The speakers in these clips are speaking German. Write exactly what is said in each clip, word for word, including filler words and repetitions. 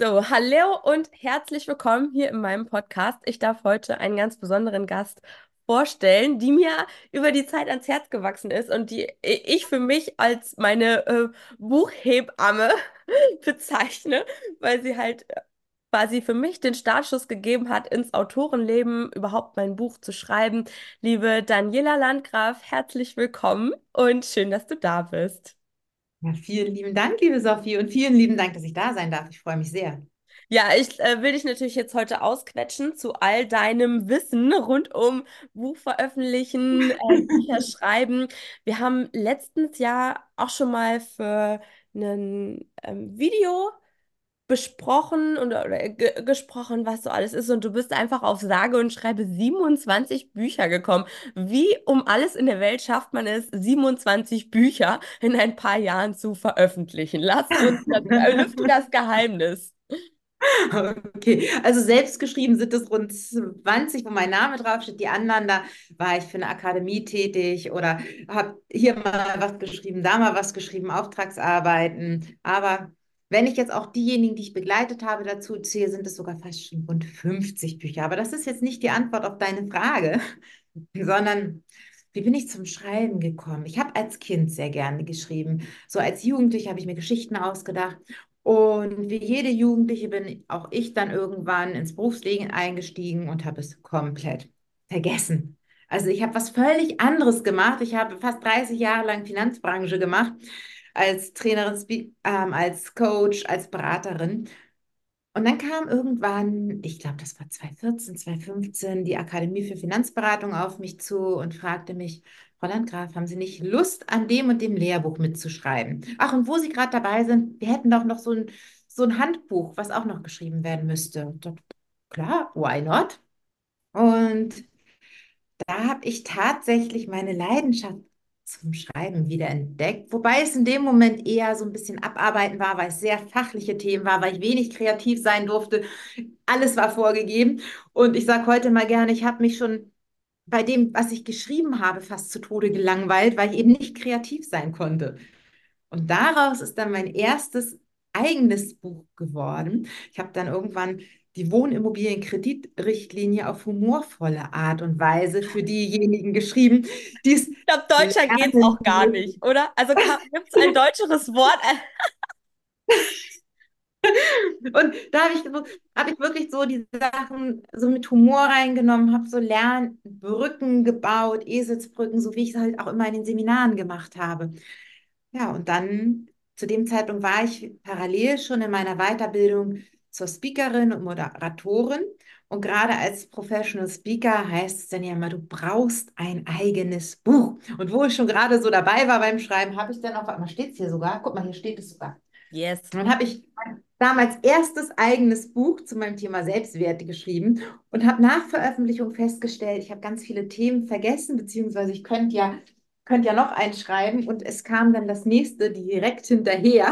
So, hallo und herzlich willkommen hier in meinem Podcast. Ich darf heute einen ganz besonderen Gast vorstellen, die mir über die Zeit ans Herz gewachsen ist und die ich für mich als meine äh, Buchhebamme bezeichne, weil sie halt äh, quasi für mich den Startschuss gegeben hat, ins Autorenleben überhaupt mein Buch zu schreiben. Liebe Daniela Landgraf, herzlich willkommen und schön, dass du da bist. Ja, vielen lieben Dank, liebe Sophie, und vielen lieben Dank, dass ich da sein darf. Ich freue mich sehr. Ja, ich äh, will dich natürlich jetzt heute ausquetschen zu all deinem Wissen rund um Buch veröffentlichen, äh, Bücher schreiben. Wir haben letztens ja auch schon mal für ein ähm, Video besprochen und, oder ge gesprochen, was so alles ist. Und du bist einfach auf sage und schreibe siebenundzwanzig Bücher gekommen. Wie um alles in der Welt schafft man es, siebenundzwanzig Bücher in ein paar Jahren zu veröffentlichen? Lass uns das, äh, lüfte das Geheimnis. Okay, also selbst geschrieben sind es rund zwanzig, wo mein Name draufsteht. Die anderen, da war ich für eine Akademie tätig oder habe hier mal was geschrieben, da mal was geschrieben, Auftragsarbeiten. Aber wenn ich jetzt auch diejenigen, die ich begleitet habe, dazu zähle, sind es sogar fast schon rund fünfzig Bücher. Aber das ist jetzt nicht die Antwort auf deine Frage, sondern wie bin ich zum Schreiben gekommen? Ich habe als Kind sehr gerne geschrieben. So als Jugendliche habe ich mir Geschichten ausgedacht. Und wie jede Jugendliche bin auch ich dann irgendwann ins Berufsleben eingestiegen und habe es komplett vergessen. Also ich habe was völlig anderes gemacht. Ich habe fast dreißig Jahre lang Finanzbranche gemacht, als Trainerin, Spe- ähm, als Coach, als Beraterin. Und dann kam irgendwann, ich glaube, das war zwanzig vierzehn, zwanzig fünfzehn, die Akademie für Finanzberatung auf mich zu und fragte mich: Frau Landgraf, haben Sie nicht Lust, an dem und dem Lehrbuch mitzuschreiben? Ach, und wo Sie gerade dabei sind, wir hätten doch noch so ein, so ein Handbuch, was auch noch geschrieben werden müsste. Und dort, klar, why not? Und da habe ich tatsächlich meine Leidenschaft zum Schreiben wieder entdeckt, wobei es in dem Moment eher so ein bisschen abarbeiten war, weil es sehr fachliche Themen war, weil ich wenig kreativ sein durfte. Alles war vorgegeben. Und ich sage heute mal gerne, ich habe mich schon bei dem, was ich geschrieben habe, fast zu Tode gelangweilt, weil ich eben nicht kreativ sein konnte. Und daraus ist dann mein erstes eigenes Buch geworden. Ich habe dann irgendwann die Wohnimmobilienkreditrichtlinie auf humorvolle Art und Weise für diejenigen geschrieben, die es Ich glaube, deutscher geht's lernen auch gar möchten. nicht, oder? Also gibt es ein deutscheres Wort? Und da habe ich, so, hab ich wirklich so die Sachen so mit Humor reingenommen, habe so Lernbrücken gebaut, Eselsbrücken, so wie ich es halt auch immer in den Seminaren gemacht habe. Ja, und dann zu dem Zeitpunkt war ich parallel schon in meiner Weiterbildung zur Speakerin und Moderatorin. Und gerade als Professional Speaker heißt es dann ja immer, du brauchst ein eigenes Buch. Und wo ich schon gerade so dabei war beim Schreiben, habe ich dann auf einmal, steht es hier sogar, guck mal, hier steht es sogar. Yes. Und dann habe ich damals erstes eigenes Buch zu meinem Thema Selbstwerte geschrieben und habe nach Veröffentlichung festgestellt, ich habe ganz viele Themen vergessen, beziehungsweise ich könnte ja, könnte ja noch eins schreiben und es kam dann das nächste direkt hinterher.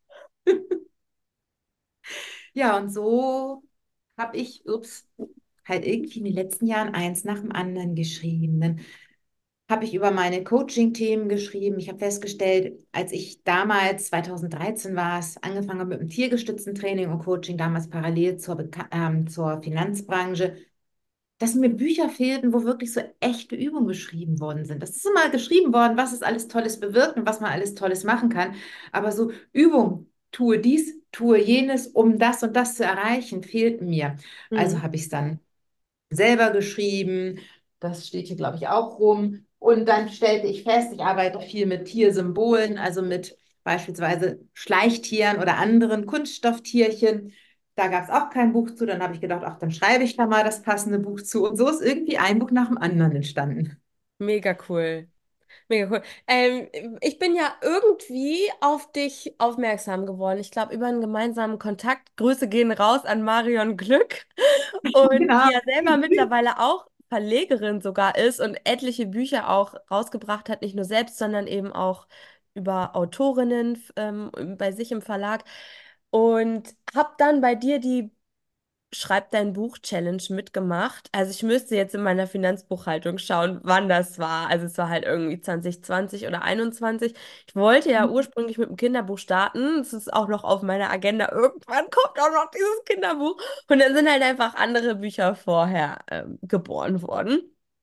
Ja, und so habe ich, ups, halt irgendwie in den letzten Jahren eins nach dem anderen geschrieben. Dann habe ich über meine Coaching-Themen geschrieben. Ich habe festgestellt, als ich damals, zwanzig dreizehn war es, angefangen habe mit dem tiergestützten Training und Coaching, damals parallel zur, Beka- ähm, zur Finanzbranche, dass mir Bücher fehlten, wo wirklich so echte Übungen beschrieben worden sind. Das ist immer geschrieben worden, was es alles Tolles bewirkt und was man alles Tolles machen kann. Aber so Übung, tue dies, tue jenes, um das und das zu erreichen, fehlt mir. Hm. Also habe ich es dann selber geschrieben. Das steht hier, glaube ich, auch rum. Und dann stellte ich fest, ich arbeite viel mit Tiersymbolen, also mit beispielsweise Schleichtieren oder anderen Kunststofftierchen. Da gab es auch kein Buch zu. Dann habe ich gedacht, ach, dann schreibe ich da mal das passende Buch zu. Und so ist irgendwie ein Buch nach dem anderen entstanden. Mega cool. Mega cool. Ähm, ich bin ja irgendwie auf dich aufmerksam geworden. Ich glaube, über einen gemeinsamen Kontakt. Grüße gehen raus an Marion Glück. Und die Genau. ja selber mittlerweile auch Verlegerin sogar ist und etliche Bücher auch rausgebracht hat, nicht nur selbst, sondern eben auch über Autorinnen ähm, bei sich im Verlag. Und habe dann bei dir die Schreib dein Buch-Challenge mitgemacht. Also ich müsste jetzt in meiner Finanzbuchhaltung schauen, wann das war. Also es war halt irgendwie zwanzig zwanzig oder einundzwanzig. Ich wollte ja ursprünglich mit dem Kinderbuch starten. Es ist auch noch auf meiner Agenda. Irgendwann kommt auch noch dieses Kinderbuch. Und dann sind halt einfach andere Bücher vorher ähm, geboren worden.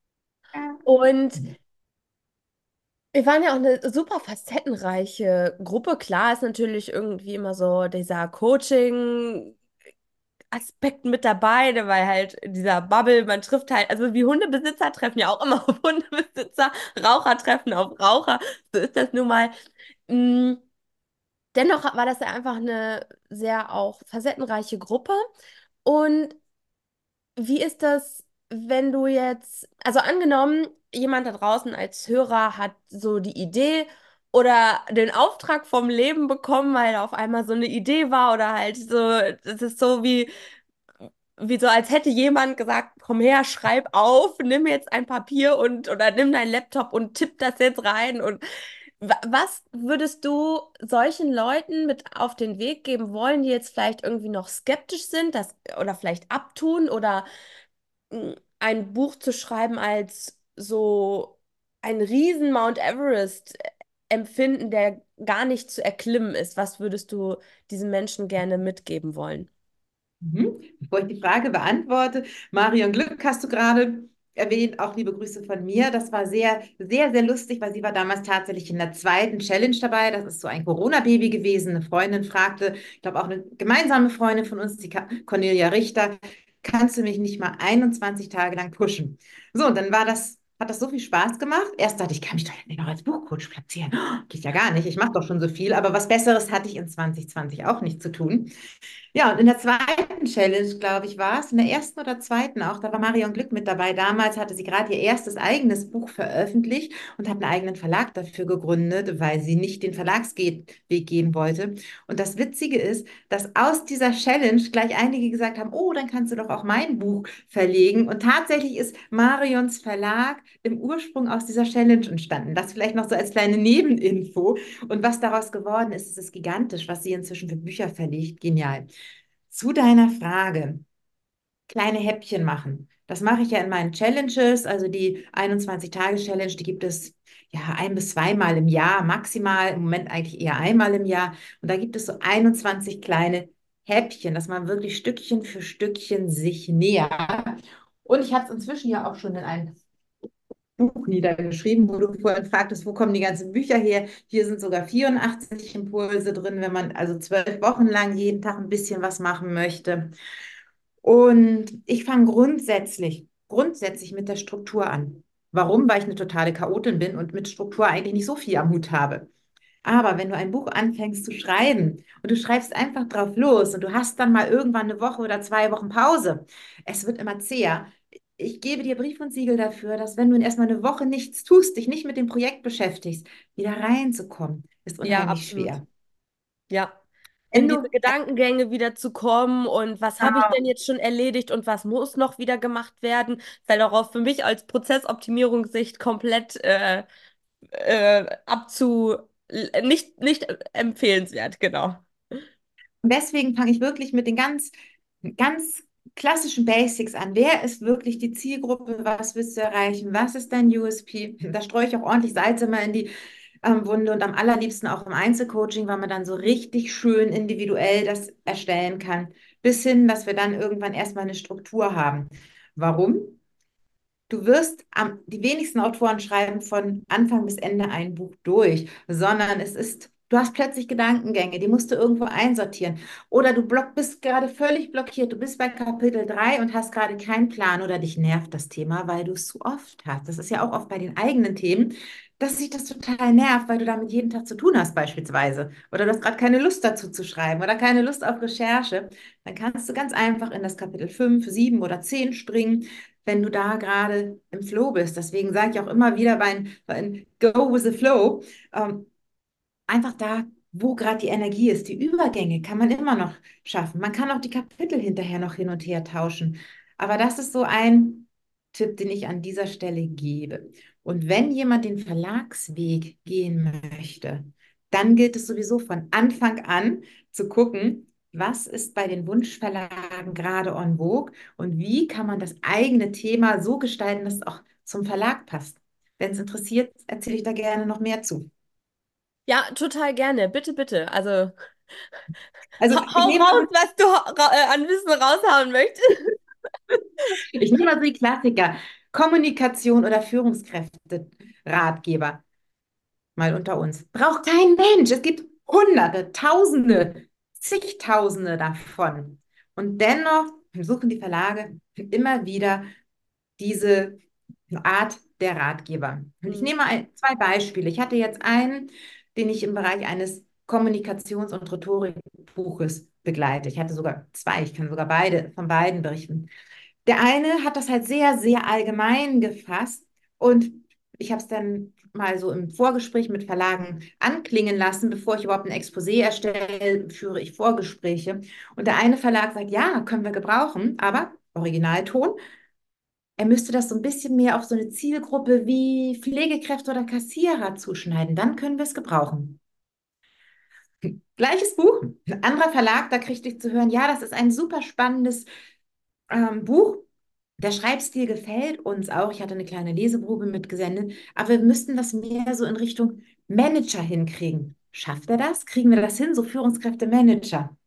Und wir waren ja auch eine super facettenreiche Gruppe. Klar ist natürlich irgendwie immer so dieser Coaching. Aspekt mit dabei, ne, weil halt dieser Bubble, man trifft halt, also wie Hundebesitzer treffen ja auch immer auf Hundebesitzer, Raucher treffen auf Raucher, so ist das nun mal. Mm, Dennoch war das ja einfach eine sehr auch facettenreiche Gruppe. Und wie ist das, wenn du jetzt, also angenommen, jemand da draußen als Hörer hat so die Idee oder den Auftrag vom Leben bekommen, weil auf einmal so eine Idee war oder halt so, das ist so wie wie so, als hätte jemand gesagt, komm her, schreib auf, nimm jetzt ein Papier und oder nimm deinen Laptop und tipp das jetzt rein. Und wa- was würdest du solchen Leuten mit auf den Weg geben wollen, die jetzt vielleicht irgendwie noch skeptisch sind, das oder vielleicht abtun oder mh, ein Buch zu schreiben als so ein Riesen Mount Everest äh, empfinden, der gar nicht zu erklimmen ist? Was würdest du diesen Menschen gerne mitgeben wollen? Mhm. Bevor ich die Frage beantworte, Marion Glück hast du gerade erwähnt, auch liebe Grüße von mir. Das war sehr, sehr, sehr lustig, weil sie war damals tatsächlich in der zweiten Challenge dabei. Das ist so ein Corona-Baby gewesen. Eine Freundin fragte, ich glaube auch eine gemeinsame Freundin von uns, die Ka- Cornelia Richter, kannst du mich nicht mal einundzwanzig Tage lang pushen? So, und dann war das, hat das so viel Spaß gemacht. Erst dachte ich, kann mich doch nicht noch als Buchcoach platzieren. Oh, geht ja gar nicht. Ich mache doch schon so viel. Aber was Besseres hatte ich in zwanzig zwanzig auch nicht zu tun. Ja, und in der zweiten Challenge, glaube ich, war es, in der ersten oder zweiten auch, da war Marion Glück mit dabei. Damals hatte sie gerade ihr erstes eigenes Buch veröffentlicht und hat einen eigenen Verlag dafür gegründet, weil sie nicht den Verlagsweg gehen wollte. Und das Witzige ist, dass aus dieser Challenge gleich einige gesagt haben, oh, dann kannst du doch auch mein Buch verlegen. Und tatsächlich ist Marions Verlag im Ursprung aus dieser Challenge entstanden. Das vielleicht noch so als kleine Nebeninfo. Und was daraus geworden ist, ist es gigantisch, was sie inzwischen für Bücher verlegt. Genial. Zu deiner Frage, kleine Häppchen machen. Das mache ich ja in meinen Challenges, also die einundzwanzig-Tage-Challenge, die gibt es ja ein bis zweimal im Jahr, maximal, im Moment eigentlich eher einmal im Jahr. Und da gibt es so einundzwanzig kleine Häppchen, dass man wirklich Stückchen für Stückchen sich nähert. Und ich habe es inzwischen ja auch schon in ein Buch niedergeschrieben, wo du vorhin fragtest, wo kommen die ganzen Bücher her? Hier sind sogar vierundachtzig Impulse drin, wenn man also zwölf Wochen lang jeden Tag ein bisschen was machen möchte. Und ich fange grundsätzlich, grundsätzlich mit der Struktur an. Warum? Weil ich eine totale Chaotin bin und mit Struktur eigentlich nicht so viel am Hut habe. Aber wenn du ein Buch anfängst zu schreiben und du schreibst einfach drauf los und du hast dann mal irgendwann eine Woche oder zwei Wochen Pause, es wird immer zäher. Ich gebe dir Brief und Siegel dafür, dass wenn du erstmal eine Woche nichts tust, dich nicht mit dem Projekt beschäftigst, wieder reinzukommen, ist Ja, unheimlich absolut. schwer. Ja. In Wenn diese du, Gedankengänge wieder zu kommen und was habe ich denn jetzt schon erledigt und was muss noch wieder gemacht werden, ist halt auch auf- für mich als Prozessoptimierungssicht komplett äh, äh, abzu nicht, nicht empfehlenswert, genau. Und deswegen fange ich wirklich mit den ganz, ganz klassischen Basics an. Wer ist wirklich die Zielgruppe? Was willst du erreichen? Was ist dein U S P? Da streue ich auch ordentlich Salz immer in die ähm, Wunde und am allerliebsten auch im Einzelcoaching, weil man dann so richtig schön individuell das erstellen kann, bis hin, dass wir dann irgendwann erstmal eine Struktur haben. Warum? Du wirst am, die wenigsten Autoren schreiben von Anfang bis Ende ein Buch durch, sondern es ist, du hast plötzlich Gedankengänge, die musst du irgendwo einsortieren. Oder du block, bist gerade völlig blockiert, du bist bei Kapitel drei und hast gerade keinen Plan oder dich nervt das Thema, weil du es zu oft hast. Das ist ja auch oft bei den eigenen Themen, dass sich das total nervt, weil du damit jeden Tag zu tun hast beispielsweise. Oder du hast gerade keine Lust dazu zu schreiben oder keine Lust auf Recherche. Dann kannst du ganz einfach in das Kapitel fünf, sieben oder zehn springen, wenn du da gerade im Flow bist. Deswegen sage ich auch immer wieder beim, beim Go with the Flow, ähm, einfach da, wo gerade die Energie ist. Die Übergänge kann man immer noch schaffen. Man kann auch die Kapitel hinterher noch hin und her tauschen. Aber das ist so ein Tipp, den ich an dieser Stelle gebe. Und wenn jemand den Verlagsweg gehen möchte, dann gilt es sowieso von Anfang an zu gucken, was ist bei den Wunschverlagen gerade en vogue und wie kann man das eigene Thema so gestalten, dass es auch zum Verlag passt. Wenn es interessiert, erzähle ich da gerne noch mehr zu. Ja, total gerne. Bitte, bitte. Also Also hau, ich hau nehme raus, mal, was du ra äh, an Wissen raushauen möchtest. ich nehme mal so die Klassiker. Kommunikation oder Führungskräfte, Ratgeber, mal unter uns. Braucht kein Mensch. Es gibt Hunderte, Tausende, zigtausende davon. Und dennoch suchen die Verlage immer wieder diese Art der Ratgeber. Und ich Hm. nehme ein, zwei Beispiele. Ich hatte jetzt einen, den ich im Bereich eines Kommunikations- und Rhetorikbuches begleite. Ich hatte sogar zwei, ich kann sogar beide von beiden berichten. Der eine hat das halt sehr, sehr allgemein gefasst und ich habe es dann mal so im Vorgespräch mit Verlagen anklingen lassen, bevor ich überhaupt ein Exposé erstelle, führe ich Vorgespräche. Und der eine Verlag sagt, ja, können wir gebrauchen, aber Originalton. Er müsste das so ein bisschen mehr auf so eine Zielgruppe wie Pflegekräfte oder Kassierer zuschneiden. Dann können wir es gebrauchen. Gleiches Buch, ein anderer Verlag, da kriegte ich zu hören, ja, das ist ein super spannendes ähm, Buch. Der Schreibstil gefällt uns auch. Ich hatte eine kleine Leseprobe mitgesendet, aber wir müssten das mehr so in Richtung Manager hinkriegen. Schafft er das? Kriegen wir das hin? So Führungskräfte, Manager.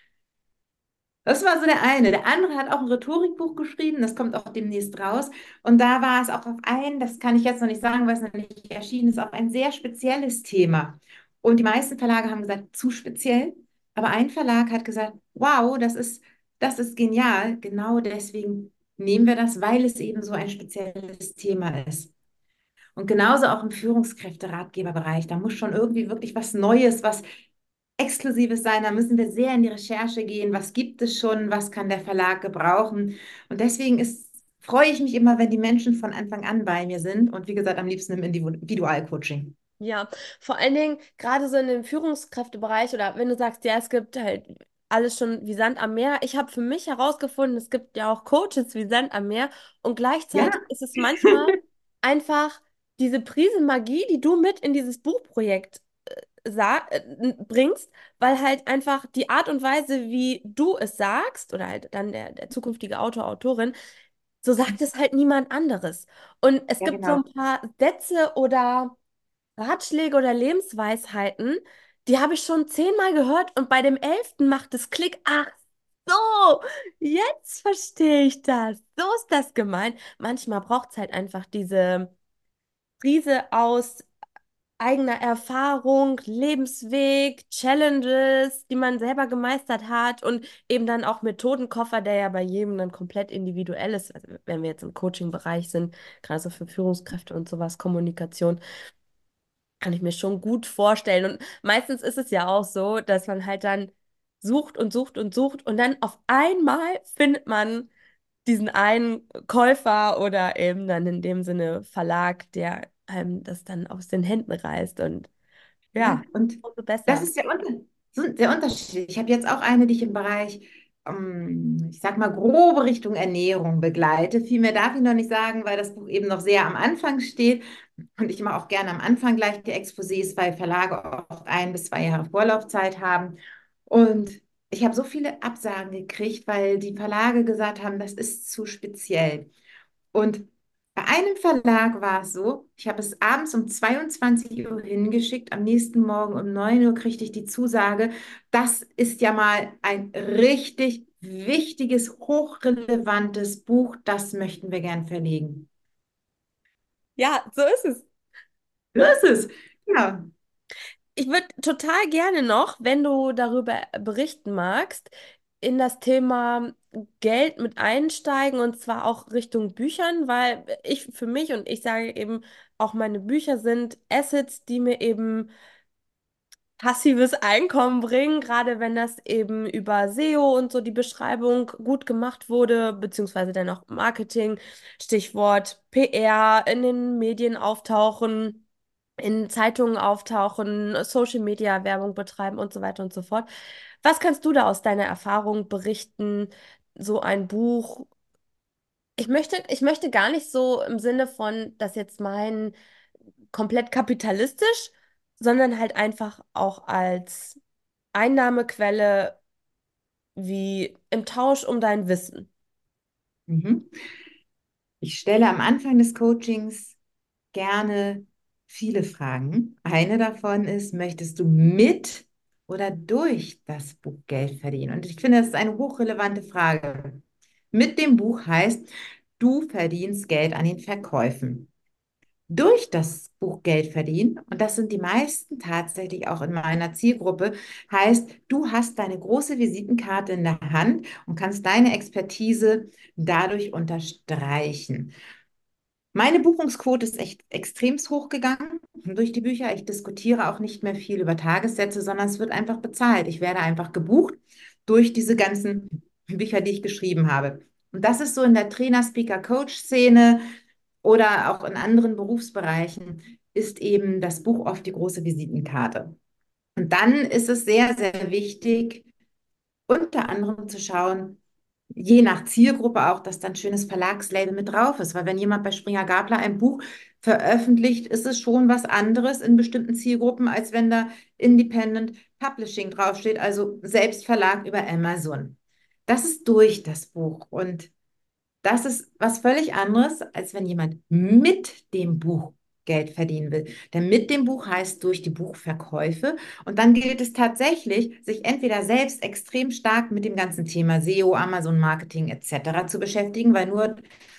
Das war so der eine. Der andere hat auch ein Rhetorikbuch geschrieben, das kommt auch demnächst raus. Und da war es auch auf ein, das kann ich jetzt noch nicht sagen, weil es noch nicht erschienen ist, auf ein sehr spezielles Thema. Und die meisten Verlage haben gesagt, zu speziell. Aber ein Verlag hat gesagt, wow, das ist, das ist genial. Genau deswegen nehmen wir das, weil es eben so ein spezielles Thema ist. Und genauso auch im Führungskräfte-Ratgeberbereich. Da muss schon irgendwie wirklich was Neues, was Exklusives sein. Da müssen wir sehr in die Recherche gehen. Was gibt es schon? Was kann der Verlag gebrauchen? Und deswegen ist, freue ich mich immer, wenn die Menschen von Anfang an bei mir sind. Und wie gesagt, am liebsten im Individualcoaching. Ja, vor allen Dingen gerade so in dem Führungskräftebereich oder wenn du sagst, ja, es gibt halt alles schon wie Sand am Meer. Ich habe für mich herausgefunden, es gibt ja auch Coaches wie Sand am Meer und Ja, gleichzeitig ist es manchmal einfach diese Prise Magie, die du mit in dieses Buchprojekt sa äh, bringst, weil halt einfach die Art und Weise, wie du es sagst oder halt dann der, der zukünftige Autor, Autorin, so sagt es halt niemand anderes. Und es ja, gibt so genau. ein paar Sätze oder Ratschläge oder Lebensweisheiten, die habe ich schon zehnmal gehört und bei dem elften macht es Klick. Ach so, jetzt verstehe ich das. So ist das gemeint. Manchmal braucht es halt einfach diese Prise aus eigener Erfahrung, Lebensweg, Challenges, die man selber gemeistert hat und eben dann auch Methodenkoffer, der ja bei jedem dann komplett individuell ist. Also wenn wir jetzt im Coaching-Bereich sind, gerade so für Führungskräfte und sowas, Kommunikation. Kann ich mir schon gut vorstellen. Und meistens ist es ja auch so, dass man halt dann sucht und sucht und sucht und dann auf einmal findet man diesen einen Käufer oder eben dann in dem Sinne Verlag, der einem das dann aus den Händen reißt. Und Ja, ja, und umso das besser. ist der, Unter so der Unterschied. Ich habe jetzt auch eine, die ich im Bereich, ähm, ich sag mal, grobe Richtung Ernährung begleite. Viel mehr darf ich noch nicht sagen, weil das Buch eben noch sehr am Anfang steht. Und ich mache auch gerne am Anfang gleich die Exposés, weil Verlage auch ein bis zwei Jahre Vorlaufzeit haben. Und ich habe so viele Absagen gekriegt, weil die Verlage gesagt haben, das ist zu speziell. Und bei einem Verlag war es so, ich habe es abends um zweiundzwanzig Uhr hingeschickt, am nächsten Morgen um neun Uhr kriegte ich die Zusage, das ist ja mal ein richtig wichtiges, hochrelevantes Buch, das möchten wir gern verlegen. Ja, so ist es. Das ist es. Ja, Ich würde total gerne noch, wenn du darüber berichten magst, in das Thema Geld mit einsteigen und zwar auch Richtung Büchern, weil ich für mich und ich sage eben, auch meine Bücher sind Assets, die mir eben passives Einkommen bringen, gerade wenn das eben über S E O und so die Beschreibung gut gemacht wurde, beziehungsweise dann auch Marketing, Stichwort P R, in den Medien auftauchen, in Zeitungen auftauchen, Social Media Werbung betreiben und so weiter und so fort. Was kannst du da aus deiner Erfahrung berichten? So ein Buch. Ich möchte, ich möchte gar nicht so im Sinne von, dass jetzt mein komplett kapitalistisch, sondern halt einfach auch als Einnahmequelle wie im Tausch um dein Wissen? Mhm. Ich stelle am Anfang des Coachings gerne viele Fragen. Eine davon ist, möchtest du mit oder durch das Buch Geld verdienen? Und ich finde, das ist eine hochrelevante Frage. Mit dem Buch heißt, du verdienst Geld an den Verkäufen. Durch das Buch Geld verdienen, und das sind die meisten tatsächlich auch in meiner Zielgruppe, heißt, du hast deine große Visitenkarte in der Hand und kannst deine Expertise dadurch unterstreichen. Meine Buchungsquote ist echt extremst hochgegangen durch die Bücher. Ich diskutiere auch nicht mehr viel über Tagessätze, sondern es wird einfach bezahlt. Ich werde einfach gebucht durch diese ganzen Bücher, die ich geschrieben habe. Und das ist so in der Trainer, Speaker, Coach-Szene oder auch in anderen Berufsbereichen, ist eben das Buch oft die große Visitenkarte. Und dann ist es sehr, sehr wichtig, unter anderem zu schauen, je nach Zielgruppe auch, dass dann ein schönes Verlagslabel mit drauf ist. Weil wenn jemand bei Springer Gabler ein Buch veröffentlicht, ist es schon was anderes in bestimmten Zielgruppen, als wenn da Independent Publishing draufsteht, also Selbstverlag über Amazon. Das ist durch das Buch. Und das ist was völlig anderes, als wenn jemand mit dem Buch Geld verdienen will. Denn mit dem Buch heißt durch die Buchverkäufe. Und dann gilt es tatsächlich, sich entweder selbst extrem stark mit dem ganzen Thema S E O, Amazon-Marketing et cetera zu beschäftigen, weil nur,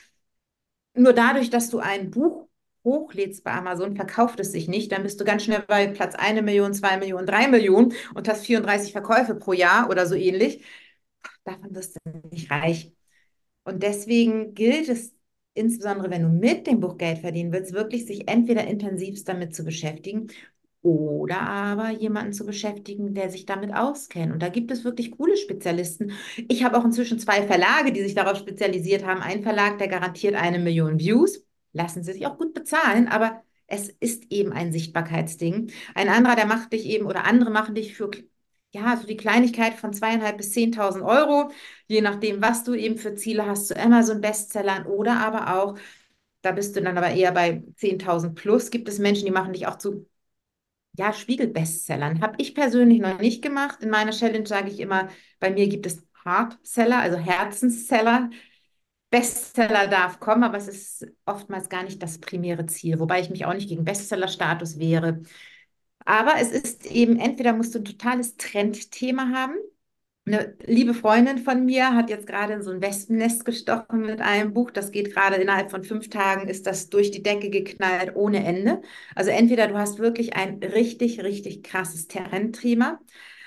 nur dadurch, dass du ein Buch hochlädst bei Amazon, verkauft es sich nicht. Dann bist du ganz schnell bei Platz eine Million, zwei Millionen, drei Millionen und hast vierunddreißig Verkäufe pro Jahr oder so ähnlich. Davon wirst du nicht reich. Und deswegen gilt es, insbesondere wenn du mit dem Buch Geld verdienen willst, wirklich sich entweder intensivst damit zu beschäftigen oder aber jemanden zu beschäftigen, der sich damit auskennt. Und da gibt es wirklich coole Spezialisten. Ich habe auch inzwischen zwei Verlage, die sich darauf spezialisiert haben. Ein Verlag, der garantiert eine Million Views. Lassen sie sich auch gut bezahlen, aber es ist eben ein Sichtbarkeitsding. Ein anderer, der macht dich eben, oder andere machen dich für, ja, so die Kleinigkeit von zweieinhalb bis zehntausend Euro, je nachdem, was du eben für Ziele hast, zu Amazon-Bestsellern oder aber auch, da bist du dann aber eher bei zehntausend plus, gibt es Menschen, die machen dich auch zu, ja, Spiegel-Bestsellern. Habe ich persönlich noch nicht gemacht. In meiner Challenge sage ich immer, bei mir gibt es Hardseller, also Herzensseller. Bestseller darf kommen, aber es ist oftmals gar nicht das primäre Ziel, wobei ich mich auch nicht gegen Bestseller-Status wehre. Aber es ist eben, entweder musst du ein totales Trendthema haben. Eine liebe Freundin von mir hat jetzt gerade in so ein Wespennest gestochen mit einem Buch. Das geht gerade innerhalb von fünf Tagen, ist das durch die Decke geknallt ohne Ende. Also entweder du hast wirklich ein richtig, richtig krasses Trendthema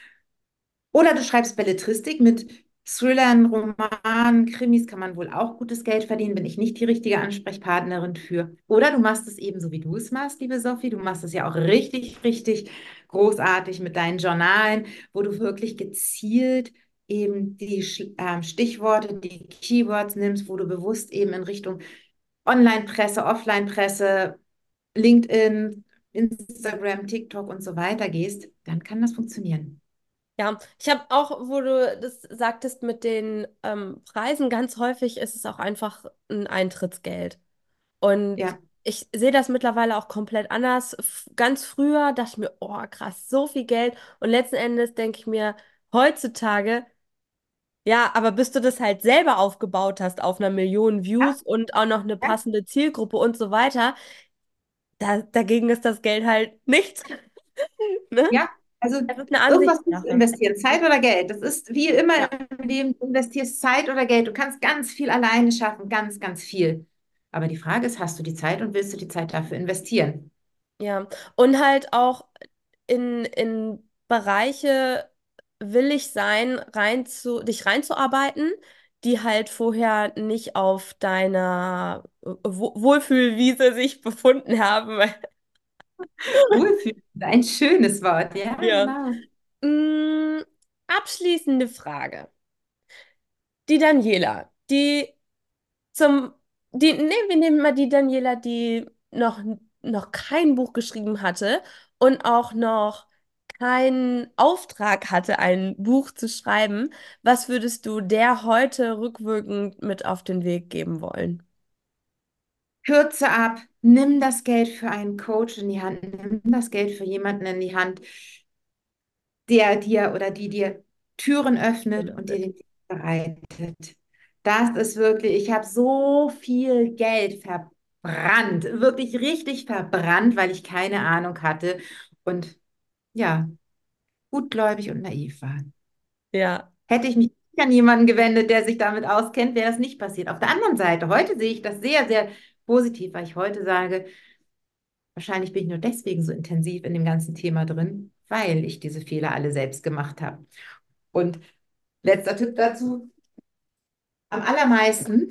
oder du schreibst Belletristik mit Thrillern, Romanen, Krimis kann man wohl auch gutes Geld verdienen, bin ich nicht die richtige Ansprechpartnerin für. Oder du machst es eben so, wie du es machst, liebe Sophie. Du machst es ja auch richtig, richtig großartig mit deinen Journalen, wo du wirklich gezielt eben die Sch- ähm, Stichworte, die Keywords nimmst, wo du bewusst eben in Richtung Online-Presse, Offline-Presse, LinkedIn, Instagram, TikTok und so weiter gehst, dann kann das funktionieren. Ja, ich habe auch, wo du das sagtest mit den ähm, Preisen, ganz häufig ist es auch einfach ein Eintrittsgeld. Und Ja. ich sehe das mittlerweile auch komplett anders. F ganz früher dachte ich mir, oh krass, so viel Geld. Und letzten Endes denke ich mir, heutzutage, ja, aber bis du das halt selber aufgebaut hast auf einer Million Views und auch noch eine Ja, passende Zielgruppe und so weiter, da, dagegen ist das Geld halt nichts. Ne? ja, also Das ist eine irgendwas musst du Ansichtssache. investieren, Zeit oder Geld. Das ist wie immer Ja. im Leben, du investierst Zeit oder Geld. Du kannst ganz viel alleine schaffen, ganz, ganz viel. Aber die Frage ist, hast du die Zeit und willst du die Zeit dafür investieren? Ja, und halt auch in, in Bereiche willig sein, rein zu, dich reinzuarbeiten, die halt vorher nicht auf deiner äh, Wo- Wohlfühlwiese sich befunden haben. Wohlfühlen, ein schönes Wort. Ja, Ja. genau. Mm, abschließende Frage. Die Daniela, die zum, die, nee, wir nehmen mal die Daniela, die noch, noch kein Buch geschrieben hatte und auch noch keinen Auftrag hatte, ein Buch zu schreiben. Was würdest du der heute rückwirkend mit auf den Weg geben wollen? Kürze ab, nimm das Geld für einen Coach in die Hand, nimm das Geld für jemanden in die Hand, der dir oder die dir Türen öffnet Genau. und dir den Weg bereitet. Das ist wirklich, ich habe so viel Geld verbrannt, wirklich richtig verbrannt, weil ich keine Ahnung hatte und ja, gutgläubig und naiv war. Ja. Hätte ich mich nicht an jemanden gewendet, der sich damit auskennt, wäre das nicht passiert. Auf der anderen Seite, heute sehe ich das sehr, sehr positiv, weil ich heute sage, wahrscheinlich bin ich nur deswegen so intensiv in dem ganzen Thema drin, weil ich diese Fehler alle selbst gemacht habe. Und letzter Tipp dazu, am allermeisten,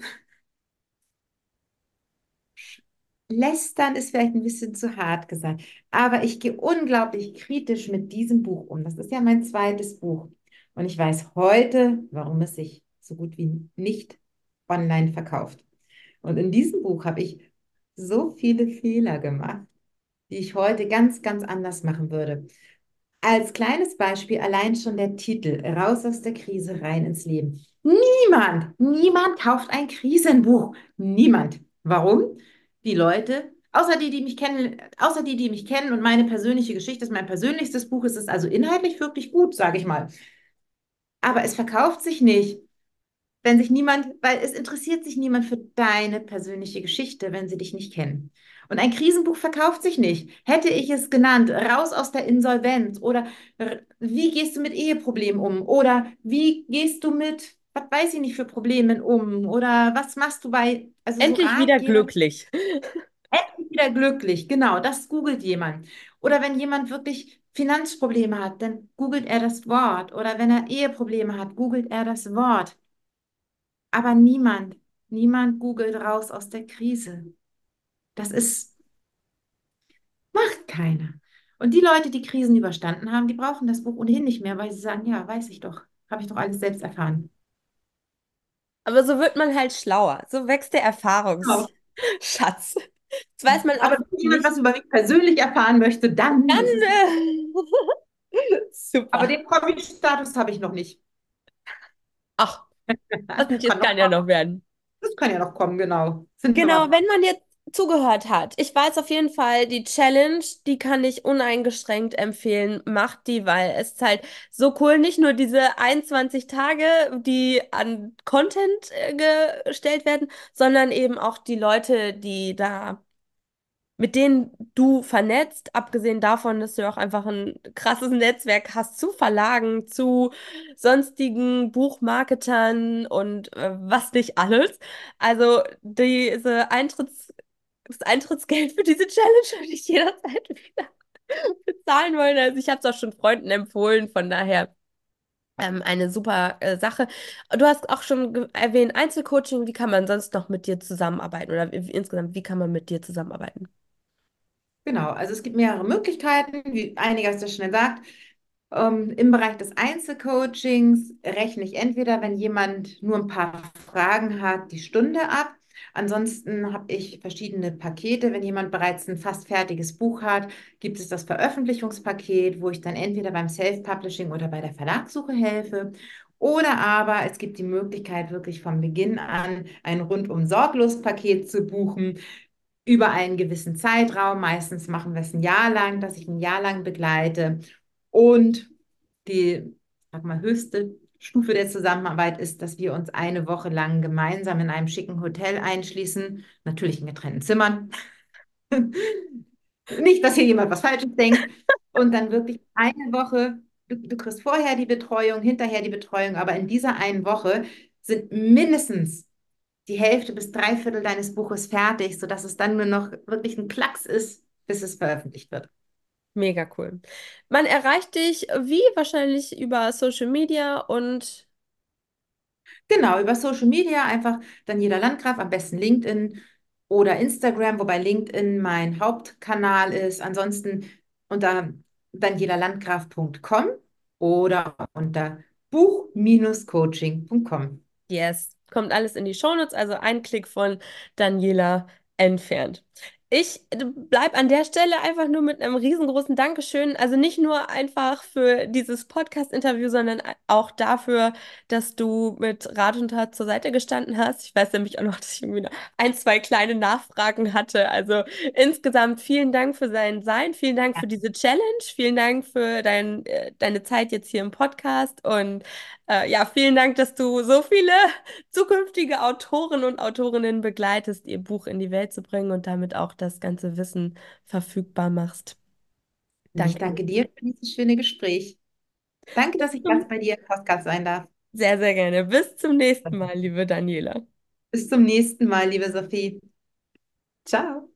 lästern ist vielleicht ein bisschen zu hart gesagt, aber ich gehe unglaublich kritisch mit diesem Buch um. Das ist ja mein zweites Buch. Und ich weiß heute, warum es sich so gut wie nicht online verkauft. Und in diesem Buch habe ich so viele Fehler gemacht, die ich heute ganz, ganz anders machen würde. Als kleines Beispiel allein schon der Titel, Raus aus der Krise, rein ins Leben. Niemand, niemand kauft ein Krisenbuch. Niemand. Warum? Die Leute, außer die, die mich kennen, außer die, die mich kennen und meine persönliche Geschichte ist mein persönlichstes Buch, es ist also inhaltlich wirklich gut, sage ich mal. Aber es verkauft sich nicht. Wenn sich niemand, weil es interessiert sich niemand für deine persönliche Geschichte, wenn sie dich nicht kennen. Und ein Krisenbuch verkauft sich nicht. Hätte ich es genannt, raus aus der Insolvenz oder r- wie gehst du mit Eheproblemen um oder wie gehst du mit, was weiß ich nicht, für Problemen um oder was machst du bei, also so Endlich wieder Ratgeber, glücklich. endlich wieder glücklich, genau, das googelt jemand. Oder wenn jemand wirklich Finanzprobleme hat, dann googelt er das Wort. Oder wenn er Eheprobleme hat, googelt er das Wort. Aber niemand, niemand googelt raus aus der Krise. Das ist, macht keiner. Und die Leute, die Krisen überstanden haben, die brauchen das Buch ohnehin nicht mehr, weil sie sagen, ja, weiß ich doch, habe ich doch alles selbst erfahren. Aber so wird man halt schlauer. So wächst der Genau. Erfahrungsschatz. Jetzt weiß man Aber auch wenn jemand wirklich, was über mich persönlich erfahren möchte, dann dann ist es, äh, aber super. den Promi-Status habe ich noch nicht. Ach, was nicht Kann ist, noch kann ja kommen. noch werden. Das kann ja noch kommen, genau. Sind noch Genau, mal. wenn man jetzt zugehört hat, ich weiß auf jeden Fall, die Challenge, die kann ich uneingeschränkt empfehlen. Macht die, weil es ist halt so cool, nicht nur diese einundzwanzig Tage, die an Content äh, gestellt werden, sondern eben auch die Leute, die da mit denen du vernetzt, abgesehen davon, dass du auch einfach ein krasses Netzwerk hast zu Verlagen, zu sonstigen Buchmarketern und äh, was nicht alles. Also diese Eintritts das Eintrittsgeld für diese Challenge würde ich jederzeit wieder bezahlen wollen. Also ich habe es auch schon Freunden empfohlen, von daher ähm, eine super äh, Sache. Du hast auch schon ge- erwähnt, Einzelcoaching, wie kann man sonst noch mit dir zusammenarbeiten oder wie, insgesamt, wie kann man mit dir zusammenarbeiten? Genau, also es gibt mehrere Möglichkeiten, wie einiges das schnell sagt. Ähm, im Bereich des Einzelcoachings rechne ich entweder, wenn jemand nur ein paar Fragen hat, die Stunde ab. Ansonsten habe ich verschiedene Pakete. Wenn jemand bereits ein fast fertiges Buch hat, gibt es das Veröffentlichungspaket, wo ich dann entweder beim Self-Publishing oder bei der Verlagssuche helfe. Oder aber es gibt die Möglichkeit, wirklich von Beginn an ein rundum sorglos Paket zu buchen über einen gewissen Zeitraum. Meistens machen wir es ein Jahr lang, dass ich ein Jahr lang begleite. Und die, sag mal, höchste Stufe der Zusammenarbeit ist, dass wir uns eine Woche lang gemeinsam in einem schicken Hotel einschließen, natürlich in getrennten Zimmern. Nicht, dass hier jemand was Falsches denkt. Und dann wirklich eine Woche, du, du kriegst vorher die Betreuung, hinterher die Betreuung, aber in dieser einen Woche sind mindestens die Hälfte bis drei Viertel deines Buches fertig, sodass es dann nur noch wirklich ein Klacks ist, bis es veröffentlicht wird. Mega cool. Man erreicht dich wie wahrscheinlich über Social Media und Genau, über Social Media einfach Daniela Landgraf, am besten LinkedIn oder Instagram, wobei LinkedIn mein Hauptkanal ist. Ansonsten unter danielalandgraf punkt com oder unter buch coaching punkt com. yes, kommt alles in die Shownotes, also ein Klick von Daniela entfernt. Ich bleib an der Stelle einfach nur mit einem riesengroßen Dankeschön. Also nicht nur einfach für dieses Podcast-Interview, sondern auch dafür, dass du mit Rat und Tat zur Seite gestanden hast. Ich weiß nämlich auch noch, dass ich irgendwie noch ein, zwei kleine Nachfragen hatte. Also insgesamt vielen Dank für sein Sein, vielen Dank für diese Challenge, vielen Dank für dein, äh, deine Zeit jetzt hier im Podcast und äh, ja, vielen Dank, dass du so viele zukünftige Autoren und Autorinnen begleitest, ihr Buch in die Welt zu bringen und damit auch das ganze Wissen verfügbar machst. Und ich Danke danke dir. dir für dieses schöne Gespräch. Danke, Bis dass ich Gast zum, bei dir im Podcast sein darf. sehr, sehr gerne. Bis zum nächsten Mal, liebe Daniela. Bis zum nächsten Mal, liebe Sophie. Ciao.